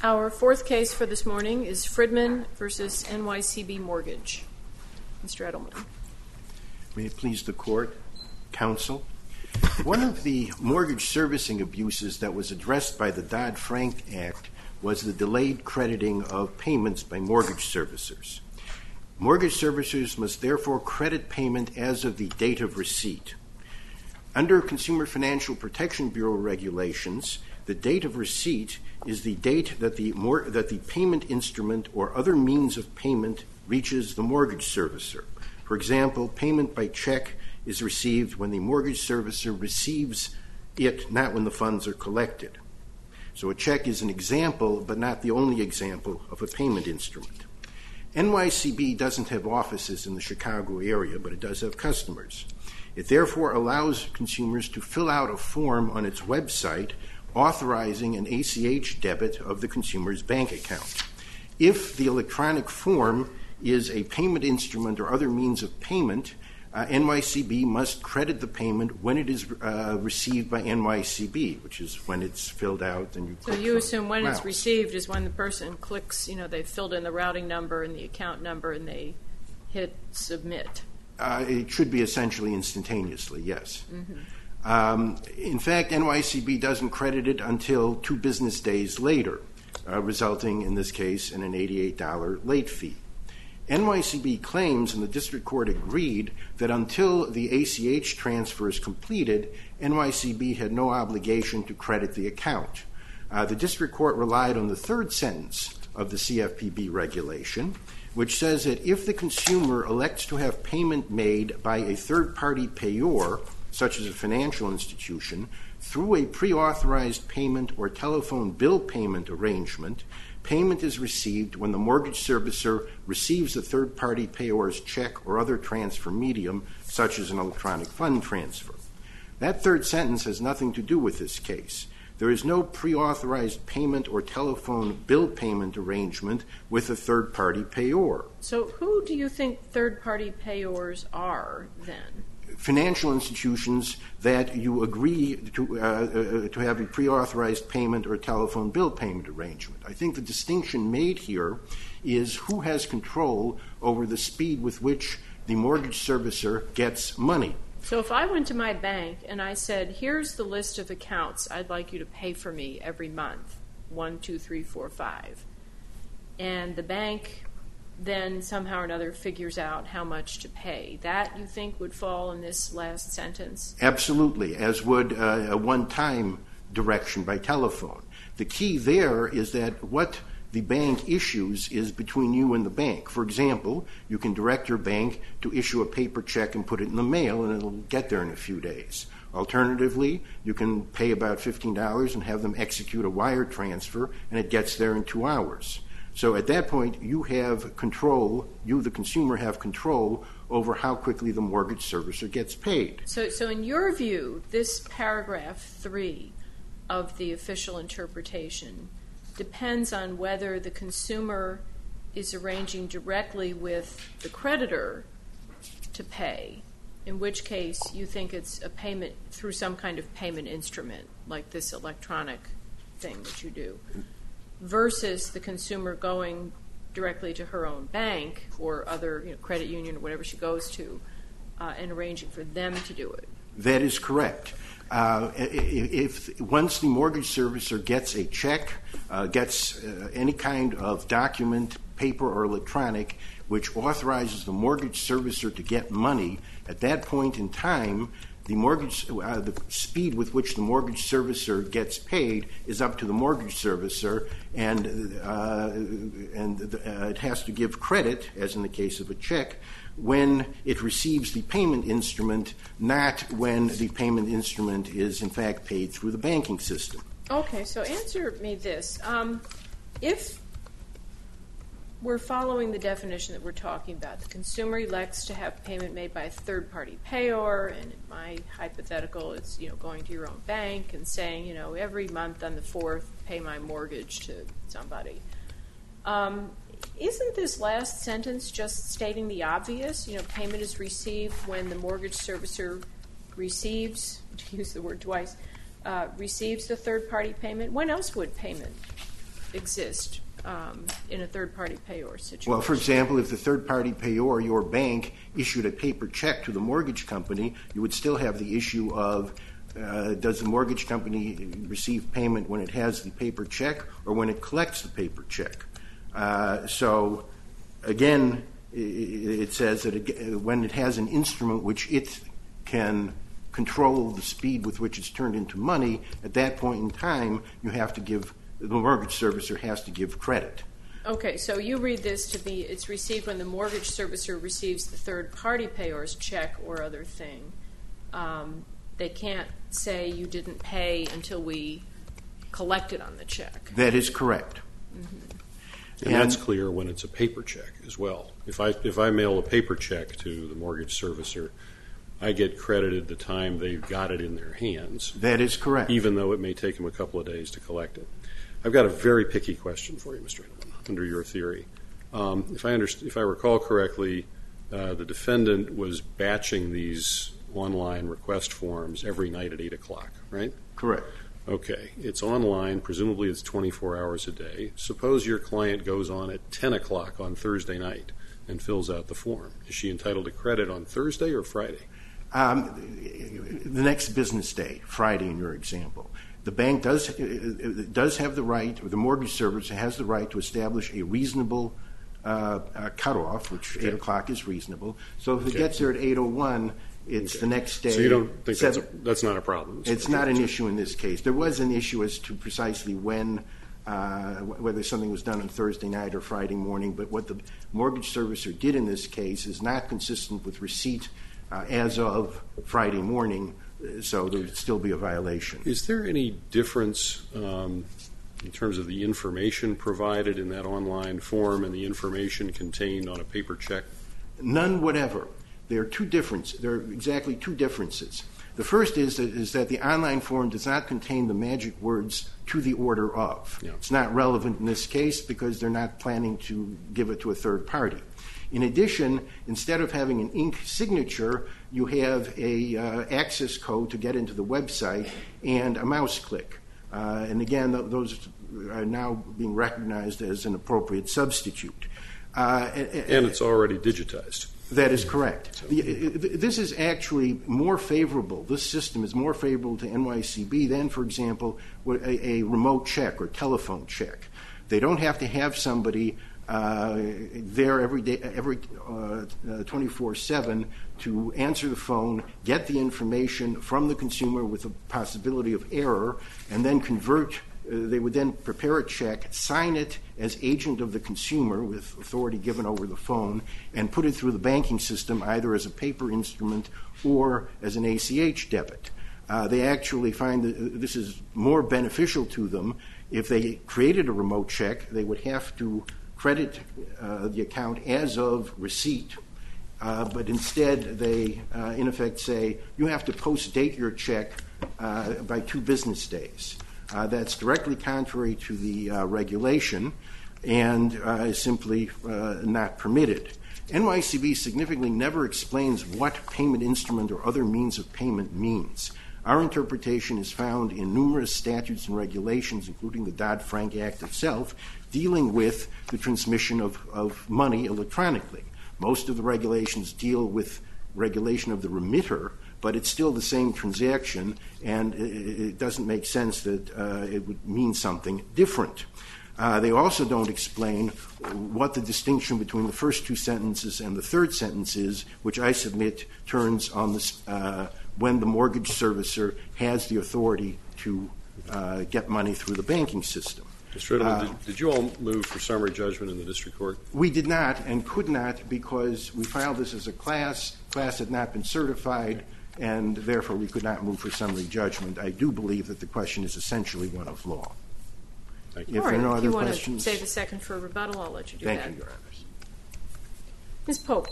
Our fourth case for this morning is Fridman v. NYCB Mortgage. Mr. Edelman. May it please the court, counsel. One of the mortgage servicing abuses that was addressed by the Dodd-Frank Act was the delayed crediting of payments by mortgage servicers. Mortgage servicers must therefore credit payment as of the date of receipt. Under Consumer Financial Protection Bureau regulations, the date of receipt is the date that the payment instrument or other means of payment reaches the mortgage servicer. For example, payment by check is received when the mortgage servicer receives it, not when the funds are collected. So a check is an example, but not the only example of a payment instrument. NYCB doesn't have offices in the Chicago area, but it does have customers. It therefore allows consumers to fill out a form on its website authorizing an ACH debit of the consumer's bank account. If the electronic form is a payment instrument or other means of payment, NYCB must credit the payment when it is received by NYCB, which is when it's filled out and you click. So you assume when it's received is when the person clicks, they've filled in the routing number and the account number and they hit submit. It should be essentially instantaneously, yes. Mm-hmm. In fact, NYCB doesn't credit it until 2 business days later, resulting in this case in an $88 late fee. NYCB claims, and the district court agreed, that until the ACH transfer is completed, NYCB had no obligation to credit the account. The district court relied on the third sentence of the CFPB regulation, which says that if the consumer elects to have payment made by a third-party payor, such as a financial institution, through a pre-authorized payment or telephone bill payment arrangement, payment is received when the mortgage servicer receives the third-party payor's check or other transfer medium, such as an electronic fund transfer. That third sentence has nothing to do with this case. There is no pre-authorized payment or telephone bill payment arrangement with a third-party payor. So who do you think third-party payors are then? Financial institutions that you agree to have a pre-authorized payment or telephone bill payment arrangement. I think the distinction made here is who has control over the speed with which the mortgage servicer gets money. So if I went to my bank and I said, here's the list of accounts I'd like you to pay for me every month, 1, 2, 3, 4, 5, and the bank then somehow or another figures out how much to pay, that you think would fall in this last sentence? Absolutely, as would a one-time direction by telephone. The key there is that what the bank issues is between you and the bank. For example, you can direct your bank to issue a paper check and put it in the mail, and it'll get there in a few days. Alternatively, you can pay about $15 and have them execute a wire transfer, and it gets there in 2 hours. So at that point, you have control, you, the consumer, have control over how quickly the mortgage servicer gets paid. So in your view, this paragraph 3 of the official interpretation depends on whether the consumer is arranging directly with the creditor to pay, in which case you think it's a payment through some kind of payment instrument, like this electronic thing that you do, versus the consumer going directly to her own bank or other credit union or whatever she goes to and arranging for them to do it. That is correct. If once the mortgage servicer gets a check, gets any kind of document, paper or electronic, which authorizes the mortgage servicer to get money, at that point in time, the speed with which the mortgage servicer gets paid is up to the mortgage servicer, and it has to give credit, as in the case of a check, when it receives the payment instrument, not when the payment instrument is in fact paid through the banking system. Okay, so answer me this. If we're following the definition that we're talking about, the consumer elects to have payment made by a third-party payor, and in my hypothetical, it's going to your own bank and saying, every month on the 4th, pay my mortgage to somebody. Isn't this last sentence just stating the obvious? Payment is received when the mortgage servicer receives, to use the word twice, receives the third-party payment. When else would payment exist in a third-party payor situation? Well, for example, if the third-party payor, your bank, issued a paper check to the mortgage company, you would still have the issue of does the mortgage company receive payment when it has the paper check or when it collects the paper check? So, again, it says that when it has an instrument which it can control the speed with which it's turned into money, at that point in time, you have to give, the mortgage servicer has to give credit. Okay, so you read this to be it's received when the mortgage servicer receives the third-party payor's check or other thing. They can't say you didn't pay until we collected on the check. That is correct. And that's clear when it's a paper check as well. If I mail a paper check to the mortgage servicer, I get credited the time they've got it in their hands. That is correct. Even though it may take them a couple of days to collect it. I've got a very picky question for you, Mr. Edelman, under your theory. If I recall correctly, the defendant was batching these online request forms every night at 8 o'clock, right? Correct. Okay. It's online. Presumably it's 24 hours a day. Suppose your client goes on at 10 o'clock on Thursday night and fills out the form. Is she entitled to credit on Thursday or Friday? The next business day, Friday in your example. The bank does have the right, or the mortgage servicer has the right to establish a reasonable cutoff, which 8 o'clock is reasonable. So if it gets there at 8:01, it's the next day. So you don't think that's not a problem? It's not an issue in this case. There was an issue as to precisely when, whether something was done on Thursday night or Friday morning, but what the mortgage servicer did in this case is not consistent with receipt as of Friday morning, so there would still be a violation. Is there any difference in terms of the information provided in that online form and the information contained on a paper check? None whatever. There are exactly two differences. The first is that the online form does not contain the magic words "to the order of." Yeah. It's not relevant in this case because they're not planning to give it to a third party. In addition, instead of having an ink signature, you have a access code to get into the website and a mouse click. And again, those are now being recognized as an appropriate substitute. And it's already digitized. That is correct. This is actually more favorable. This system is more favorable to NYCB than, for example, a remote check or telephone check. They don't have to have somebody there every day, every 24/7 to answer the phone, get the information from the consumer with a possibility of error, and then convert. They would then prepare a check, sign it as agent of the consumer with authority given over the phone, and put it through the banking system either as a paper instrument or as an ACH debit. They actually find that this is more beneficial to them. If they created a remote check, they would have to credit the account as of receipt, but instead they, in effect, say you have to post-date your check by 2 business days. That's directly contrary to the regulation and is simply not permitted. NYCB significantly never explains what payment instrument or other means of payment means. Our interpretation is found in numerous statutes and regulations, including the Dodd-Frank Act itself, dealing with the transmission of money electronically. Most of the regulations deal with regulation of the remitter, but it's still the same transaction, and it doesn't make sense that it would mean something different. They also don't explain what the distinction between the first 2 sentences and the third sentence is, which I submit turns on this, when the mortgage servicer has the authority to get money through the banking system. Mr. Edelman, did you all move for summary judgment in the district court? We did not and could not because we filed this as a class. Class had not been certified, and therefore we could not move for summary judgment. I do believe that the question is essentially one of law. Thank you. If there are no other questions. If you want questions, to save a second for a rebuttal, I'll let you do that. Thank you, Your Honors. Ms. Polk.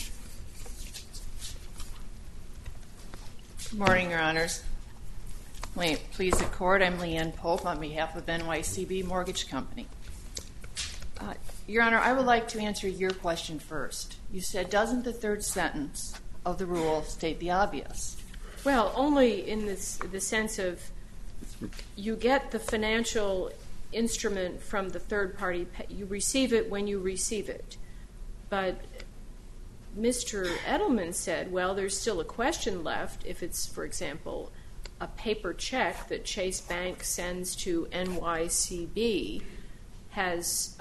Good morning, Your Honors. May it please the Court, I'm Leanne Polk on behalf of NYCB Mortgage Company. Your Honor, I would like to answer your question first. You said, doesn't the third sentence of the rule state the obvious? Well, only in the sense of you get the financial instrument from the third party, you receive it when you receive it. But Mr. Edelman said, well, there's still a question left if it's, for example, a paper check that Chase Bank sends to NYCB. Has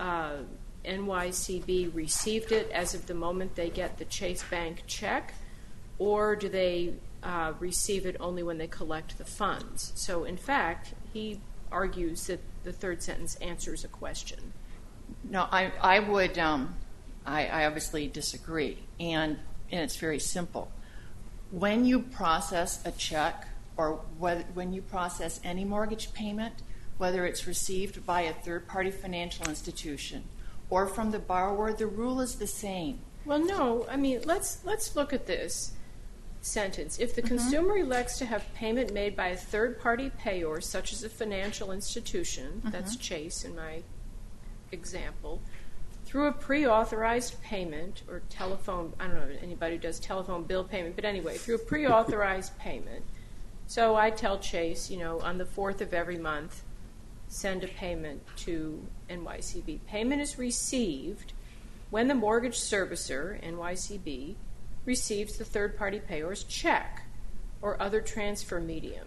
NYCB received it as of the moment they get the Chase Bank check, or do they receive it only when they collect the funds? So, in fact, he argues that the third sentence answers a question. No, I would. I obviously disagree, and it's very simple. When you process a check, or when you process any mortgage payment, whether it's received by a third-party financial institution or from the borrower, the rule is the same. Well, no. I mean, let's look at this sentence. If the consumer elects to have payment made by a third-party payor, such as a financial institution, that's Chase in my example, through a pre-authorized payment or telephone, I don't know anybody who does telephone bill payment, but anyway, through a pre-authorized payment. So I tell Chase, on the 4th of every month, send a payment to NYCB. Payment is received when the mortgage servicer, NYCB, receives the third-party payor's check or other transfer medium.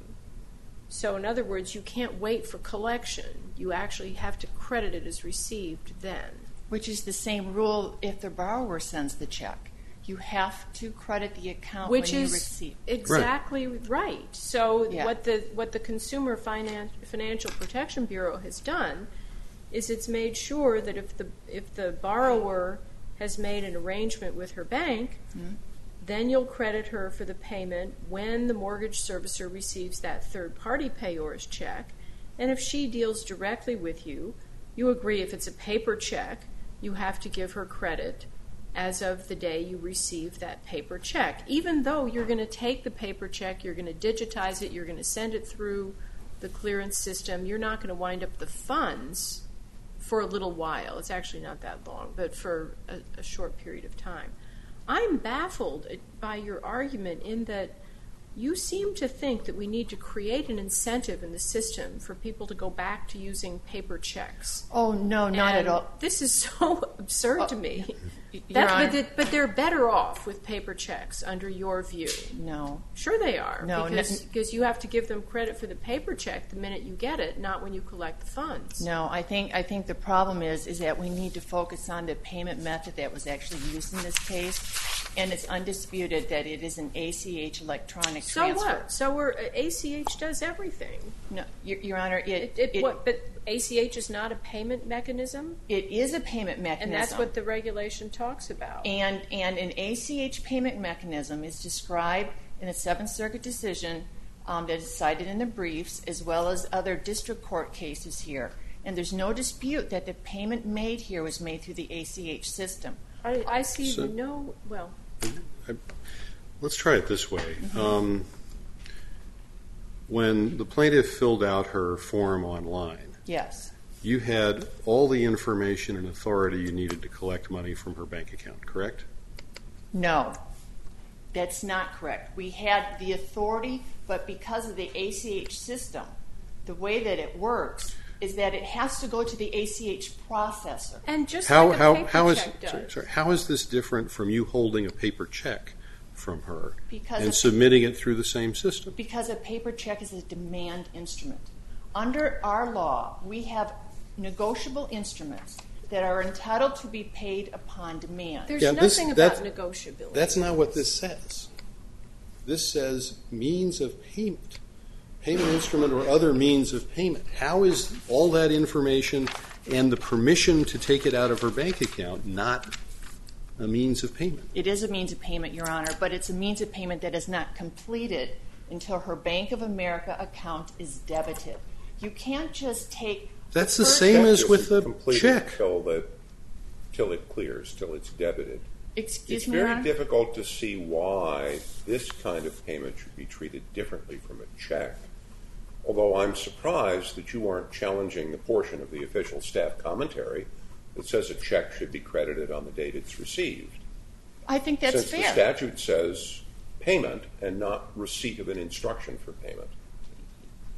So in other words, you can't wait for collection. You actually have to credit it as received then. Which is the same rule if the borrower sends the check. You have to credit the account when you receive. Exactly right. So what the Consumer Financial Protection Bureau has done is it's made sure that if the borrower has made an arrangement with her bank, then you'll credit her for the payment when the mortgage servicer receives that third-party payor's check. And if she deals directly with you, you agree if it's a paper check, you have to give her credit as of the day you receive that paper check. Even though you're going to take the paper check, you're going to digitize it, you're going to send it through the clearance system, you're not going to wind up the funds for a little while. It's actually not that long, but for a short period of time. I'm baffled by your argument in that you seem to think that we need to create an incentive in the system for people to go back to using paper checks. Oh, no, not at all. This is so absurd to me. But they're better off with paper checks, under your view. No. Sure they are. No, because you have to give them credit for the paper check the minute you get it, not when you collect the funds. No, I think the problem is that we need to focus on the payment method that was actually used in this case, and it's undisputed that it is an ACH electronic transfer. So what? So ACH does everything. No, Your Honor, but ACH is not a payment mechanism? It is a payment mechanism. And that's what the regulation talks about. And an ACH payment mechanism is described in a Seventh Circuit decision that is cited in the briefs, as well as other district court cases here. And there's no dispute that the payment made here was made through the ACH system. I see well. Let's try it this way. When the plaintiff filled out her form online, yes, you had all the information and authority you needed to collect money from her bank account, correct? No, that's not correct. We had the authority, but because of the ACH system, the way that it works is that it has to go to the ACH processor. And just like a paper check does. How is this different from you holding a paper check from her and submitting it through the same system? Because a paper check is a demand instrument. Under our law, we have negotiable instruments that are entitled to be paid upon demand. There's nothing about negotiability. That's not what this says. This says means of payment. Payment instrument or other means of payment. How is all that information and the permission to take it out of her bank account not a means of payment? It is a means of payment, Your Honor, but it's a means of payment that is not completed until her Bank of America account is debited. You can't just take... That's the same as with the check. Till it clears, till it's debited. Excuse me, Your Honor? It's very difficult to see why this kind of payment should be treated differently from a check. Although I'm surprised that you aren't challenging the portion of the official staff commentary that says a check should be credited on the date it's received. I think that's fair. Since the statute says payment and not receipt of an instruction for payment.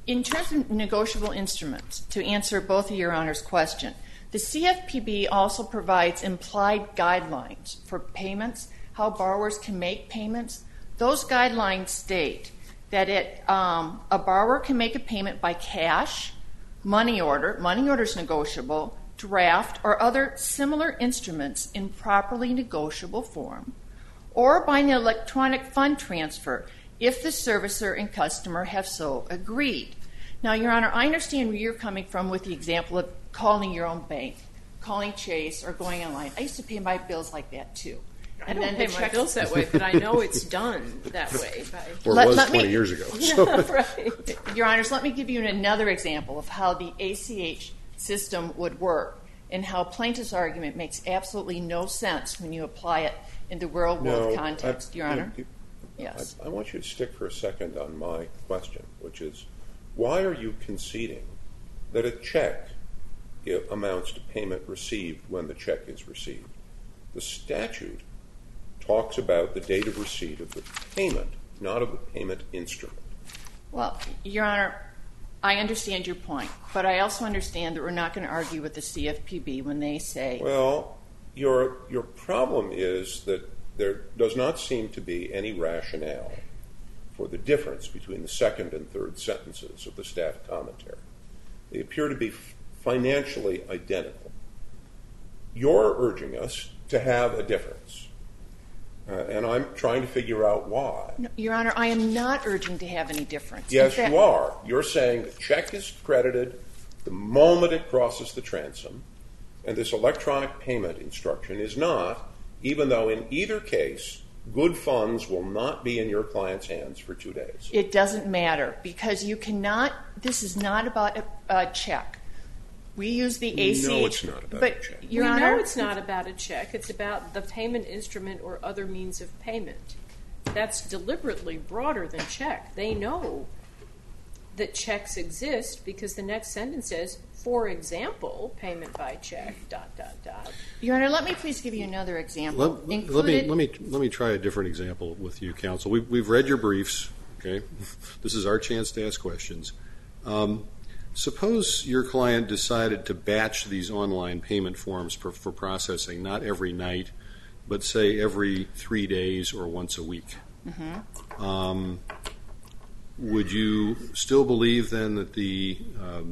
In terms of negotiable instruments, to answer both of Your Honor's question, the CFPB also provides implied guidelines for payments, how borrowers can make payments. Those guidelines state that a borrower can make a payment by cash, money order is negotiable, draft, or other similar instruments in properly negotiable form, or by an electronic fund transfer if the servicer and customer have so agreed. Now, Your Honor, I understand where you're coming from with the example of calling your own bank, calling Chase, or going online. I used to pay my bills like that, too. I don't pay my bills that way, but I know it's done that way. Or it was 20 years ago. So. Right. Your Honors, let me give you another example of how the ACH system would work and how plaintiff's argument makes absolutely no sense when you apply it in the real-world context. Your Honor? Yes. I want you to stick for a second on my question, which is, why are you conceding that a check amounts to payment received when the check is received? The statute talks about the date of receipt of the payment, not of the payment instrument. Well, Your Honor, I understand your point, but I also understand that we're not going to argue with the CFPB when they say... Well, your problem is that there does not seem to be any rationale for the difference between the second and third sentences of the staff commentary. They appear to be financially identical. You're urging us to have a difference, and I'm trying to figure out why. No, Your Honor, I am not urging to have any difference. Yes, you are. You're saying the check is credited the moment it crosses the transom, and this electronic payment instruction is not, even though in either case, good funds will not be in your client's hands for 2 days. It doesn't matter, because you cannot, this is not about a check. We use the ACH. No, it's not about a check. Your we Honor, know it's not about a check. It's about the payment instrument or other means of payment. That's deliberately broader than check. They know that checks exist because the next sentence says, for example, payment by check, ... Your Honor, let me please give you another example. Let me try a different example with you, counsel. We've read your briefs. Okay, this is our chance to ask questions. Suppose your client decided to batch these online payment forms for processing, not every night, but say every 3 days or once a week. Mm-hmm. Would you still believe then that the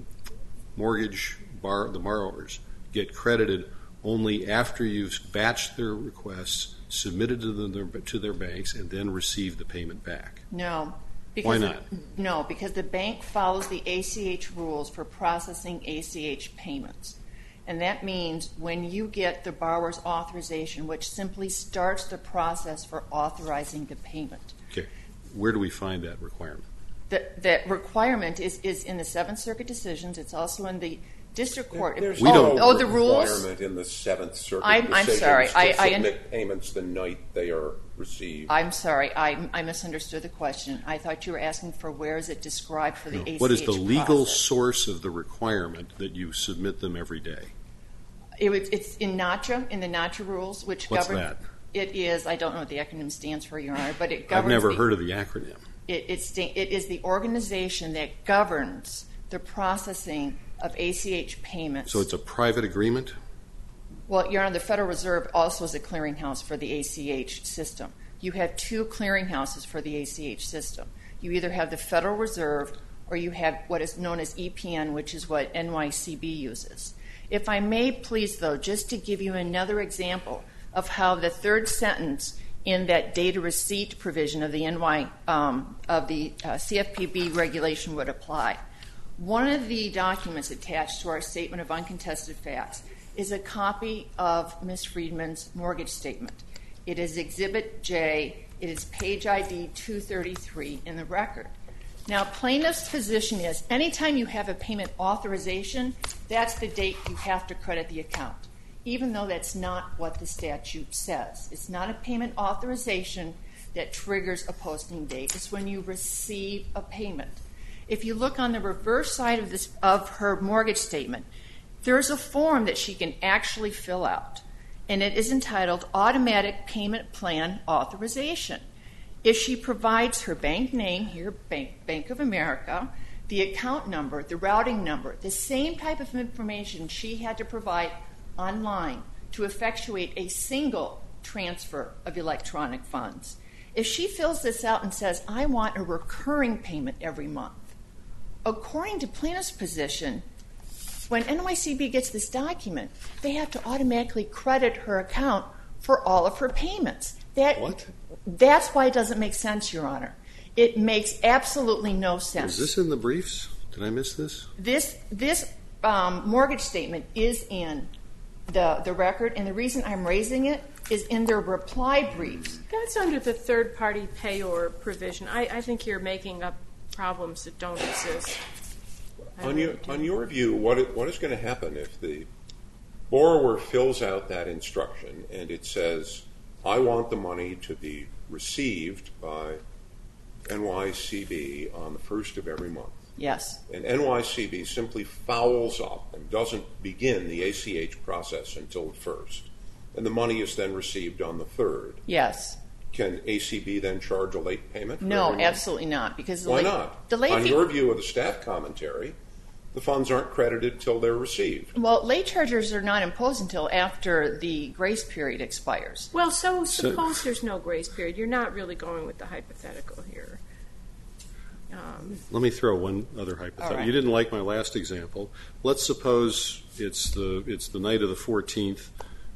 the borrowers get credited only after you've batched their requests, submitted to their banks, and then received the payment back? No. Why not? No, because the bank follows the ACH rules for processing ACH payments. And that means when you get the borrower's authorization, which simply starts the process for authorizing the payment. Okay. Where do we find that requirement? That requirement is in the Seventh Circuit decisions. It's also in the district court. There's We don't- no the rules? requirement in the Seventh Circuit I'm decisions sorry. to submit payments the night they are received. I'm sorry. I misunderstood the question. I thought you were asking for where is it described for the ACH What is the legal process. source of the requirement that you submit them every day? It's in NACHA, in the NACHA rules, which What's govern. that? It is. I don't know what the acronym stands for, Your Honor, but it governs. I've never heard of the acronym. It is the organization that governs the processing of ACH payments. So it's a private agreement? Well, Your Honor, the Federal Reserve also is a clearinghouse for the ACH system. You have two clearinghouses for the ACH system. You either have the Federal Reserve or you have what is known as EPN, which is what NYCB uses. If I may, please, though, just to give you another example of how the third sentence in that data receipt provision of the CFPB regulation would apply. One of the documents attached to our Statement of Uncontested Facts is a copy of Ms. Friedman's mortgage statement. It is Exhibit J. It is page ID 233 in the record. Now, plaintiff's position is anytime you have a payment authorization, that's the date you have to credit the account, even though that's not what the statute says. It's not a payment authorization that triggers a posting date. It's when you receive a payment. If you look on the reverse side of her mortgage statement, there's a form that she can actually fill out, and it is entitled Automatic Payment Plan Authorization. If she provides her bank name here, Bank of America, the account number, the routing number, the same type of information she had to provide online to effectuate a single transfer of electronic funds. If she fills this out and says, I want a recurring payment every month, according to plaintiff's position, when NYCB gets this document, they have to automatically credit her account for all of her payments. That's why it doesn't make sense, Your Honor. It makes absolutely no sense. Is this in the briefs? Did I miss this? This mortgage statement is in the record, and the reason I'm raising it is in their reply briefs. That's under the third-party payor provision. I think you're making up problems that don't exist. On your view, what is going to happen if the borrower fills out that instruction and it says, I want the money to be received by NYCB on the first of every month? Yes. And NYCB simply fouls up and doesn't begin the ACH process until the first, and the money is then received on the third. Yes. Can ACB then charge a late payment? No, absolutely not. Because why not? On your view of the staff commentary, the funds aren't credited till they're received. Well, late charges are not imposed until after the grace period expires. Well, so suppose there's no grace period. You're not really going with the hypothetical here. Let me throw one other hypothetical. Right. You didn't like my last example. Let's suppose it's the night of the 14th.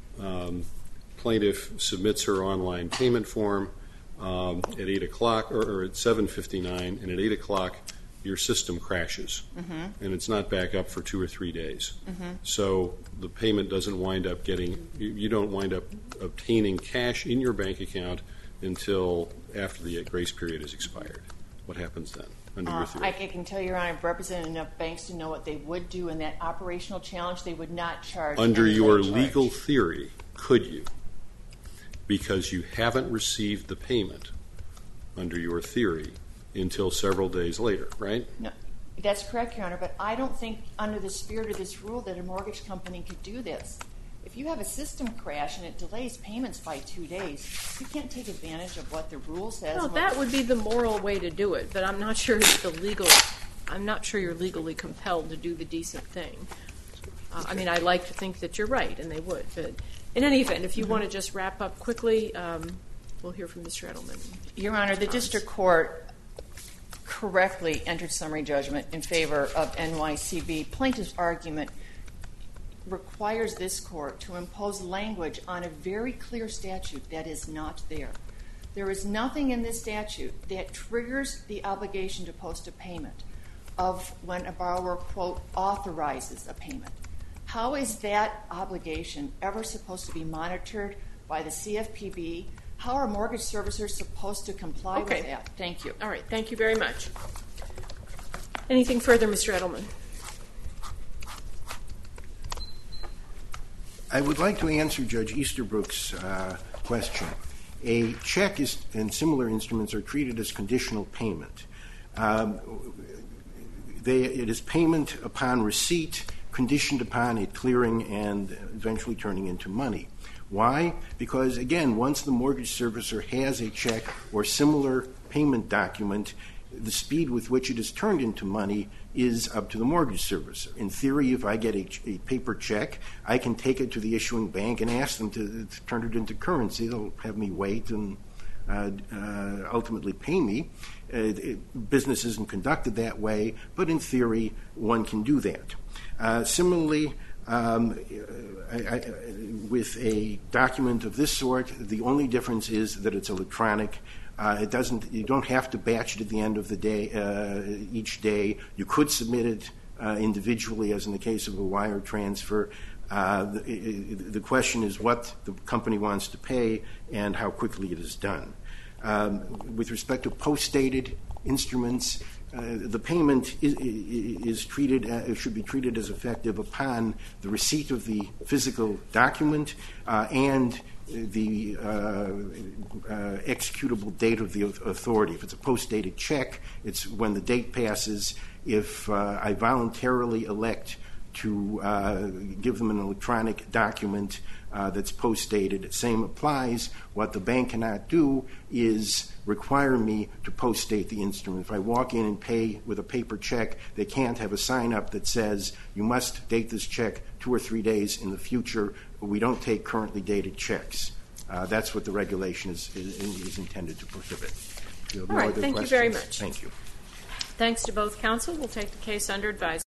Plaintiff submits her online payment form at 8 o'clock or at 7:59, and at 8 o'clock your system crashes, and it's not back up for 2 or 3 days. So the payment doesn't wind up you don't wind up obtaining cash in your bank account until after the grace period is expired. What happens then under your theory? I can tell you, Your Honor, I've represented enough banks to know what they would do in that operational challenge. They would not charge Under any your late charge. legal theory, could you? Because you haven't received the payment under your theory until several days later, right? No, that's correct, Your Honor, but I don't think under the spirit of this rule that a mortgage company could do this. If you have a system crash and it delays payments by 2 days, you can't take advantage of what the rule says. Well, that would be the moral way to do it, but I'm not sure I'm not sure you're legally compelled to do the decent thing. I mean, I like to think that you're right, and they would, but in any event, if you want to just wrap up quickly, we'll hear from Mr. Edelman. Your Honor, the district court correctly entered summary judgment in favor of NYCB. Plaintiff's argument requires this court to impose language on a very clear statute that is not there. There is nothing in this statute that triggers the obligation to post a payment of when a borrower, quote, authorizes a payment. How is that obligation ever supposed to be monitored by the CFPB? How are mortgage servicers supposed to comply with that? Thank you. All right, thank you very much. Anything further, Mr. Edelman? I would like to answer Judge Easterbrook's question. A check and similar instruments are treated as conditional payment. It is payment upon receipt, conditioned upon it clearing and eventually turning into money. Why? Because, again, once the mortgage servicer has a check or similar payment document, the speed with which it is turned into money is up to the mortgage servicer. In theory, if I get a paper check, I can take it to the issuing bank and ask them to turn it into currency. They'll have me wait and ultimately pay me. Business isn't conducted that way, but in theory, one can do that. Similarly, with a document of this sort, the only difference is that it's electronic. You don't have to batch it at the end of the day, each day. You could submit it individually, as in the case of a wire transfer. The question is what the company wants to pay and how quickly it is done. With respect to post-dated instruments, the payment should be treated as effective upon the receipt of the physical document and the executable date of the authority. If it's a post-dated check, it's when the date passes. If I voluntarily elect to give them an electronic document that's post-dated. Same applies. What the bank cannot do is require me to post-date the instrument. If I walk in and pay with a paper check, they can't have a sign-up that says, you must date this check 2 or 3 days in the future. We don't take currently dated checks. That's what the regulation is intended to prohibit. All right, thank you very much. Thank you. Thanks to both counsel. We'll take the case under advisement.